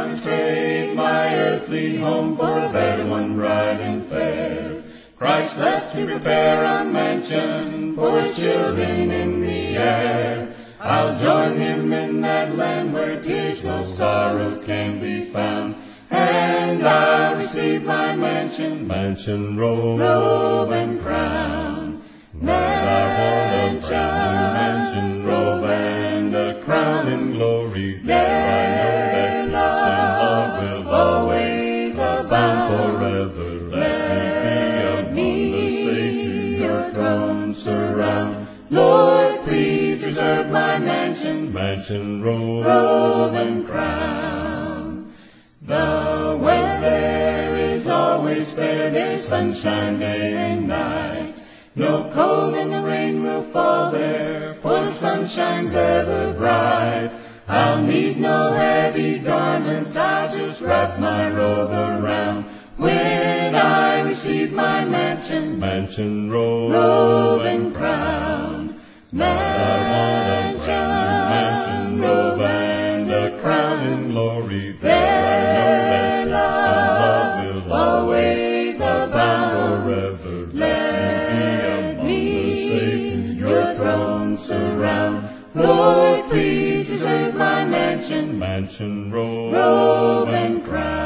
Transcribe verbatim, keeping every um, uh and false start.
son, trade my earthly home for a better one, bright and fair. Christ left to prepare a mansion for his children in the air. I'll join him in that land where tears no sorrows can be found. And I'll receive my mansion, mansion, robe, robe and crown. Mansion, mansion, robe and a crown in glory. There I know that peace and love will always abound forever. Let me be upon the Savior, your throne surround. Lord, please reserve my mansion, mansion, robe, robe and crown. The weather is always fair, there's sunshine day and night. No cold and the rain will fall there, for the sun shines ever bright. I'll need no heavy garments, I'll just wrap my robe around. When I receive my mansion, mansion, robe, robe and crown. Mansion, mansion, robe and a crown in glory. There I know that peace and love will always abound forever. Let me be upon the Savior, your throne surround. Lord, please reserve my mansion, mansion, robe, robe and crown.